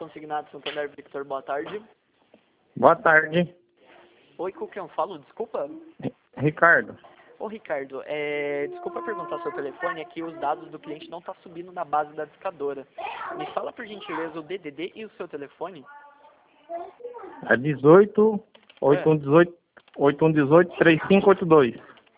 Consignado Santander Victor, boa tarde. Boa tarde, Oi, com quem eu falo? Desculpa. Ricardo. Ô, Ricardo, desculpa perguntar seu telefone, é que os dados do cliente não estão subindo na base da discadora. Me fala, por gentileza, o DDD e o seu telefone. É 18 8118 8118 3582.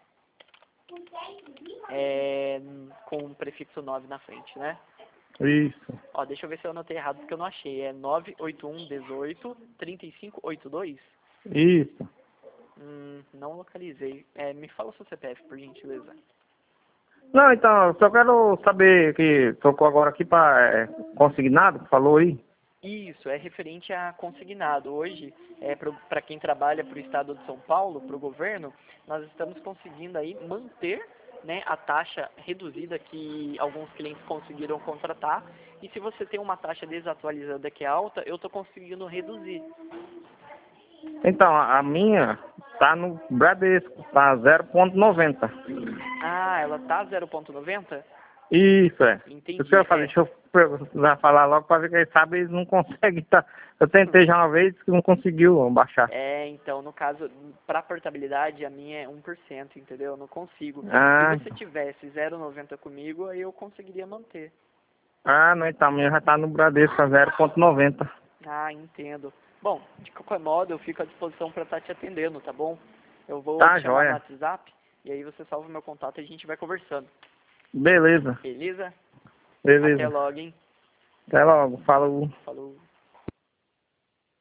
Com o prefixo 9 na frente, né? Isso. Ó, deixa eu ver se eu anotei errado, porque eu não achei. É 98118 3582? Isso. Não localizei. Me fala o seu CPF, por gentileza. Não, então, eu só quero saber que tocou agora aqui para consignado, falou aí. Isso, é referente a consignado. Hoje, para quem trabalha para o estado de São Paulo, para o governo, nós estamos conseguindo aí manter, né, a taxa reduzida que alguns clientes conseguiram contratar. E se você tem uma taxa desatualizada que é alta, eu estou conseguindo reduzir. Então, a minha tá no Bradesco, tá 0,90. Ah, ela tá 0,90? Isso, é. Isso que Entendi. eu falei, deixa eu falar logo para ver quem sabe eles não conseguem, tá? Eu tentei já uma vez que não conseguiu baixar. Então, no caso, para portabilidade, a minha é 1%, entendeu? Eu não consigo. Se Ah, você tivesse 0,90 comigo, aí eu conseguiria manter. não, então, a minha já tá no Bradesco, tá 0,90. Ah, entendo. Bom, de qualquer modo, eu fico à disposição para estar te atendendo, tá bom? Eu vou Tá, te chamar no joia. WhatsApp e aí você salva o meu contato e a gente vai conversando. Beleza, Beleza? Até beleza. logo, hein? Até logo, falou. Falou.